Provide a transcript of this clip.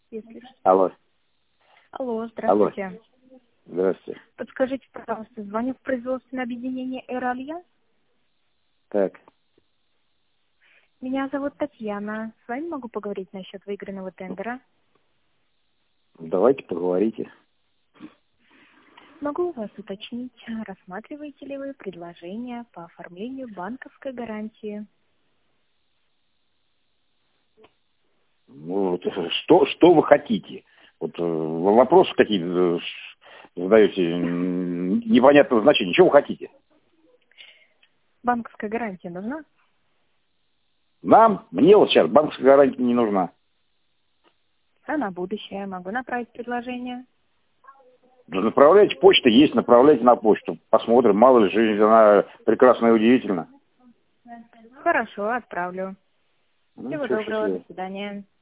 если что. Алло. Алло, Алло. здравствуйте. Здравствуйте. Подскажите, пожалуйста, звоню в производственное объединение «Эра-Альянс». Так, Меня зовут Татьяна. С вами могу поговорить насчет выигранного тендера. давайте поговорите. Могу у вас уточнить, рассматриваете ли вы предложение по оформлению банковской гарантии? Ну, вот, что вы хотите? Вот вопросы какие-то задаете непонятного значения. Чего вы хотите? Банковская гарантия нужна? Мне вот сейчас банковская гарантия не нужна. А на будущее могу направить предложение? Да направляйте, почта есть, направляйте на почту. Посмотрим, мало ли, жизнь, она прекрасна и удивительна. Хорошо, отправлю. Ну, Всего все, доброго, до счастливо. свидания.